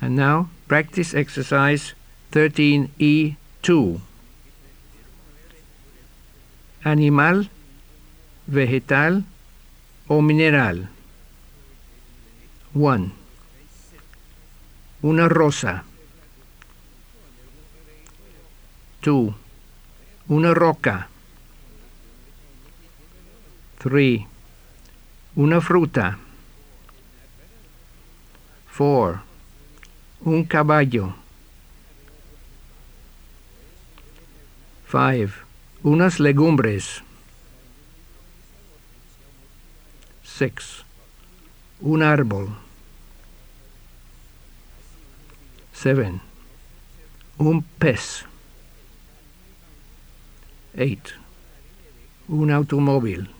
And now, practice exercise 13E2. Animal, vegetal o mineral. 1. Una rosa. 2. Una roca. 3. Una fruta. 4. Un caballo. 5. Unas legumbres. 6. Un árbol. 7. Un pez. 8. Un automóvil.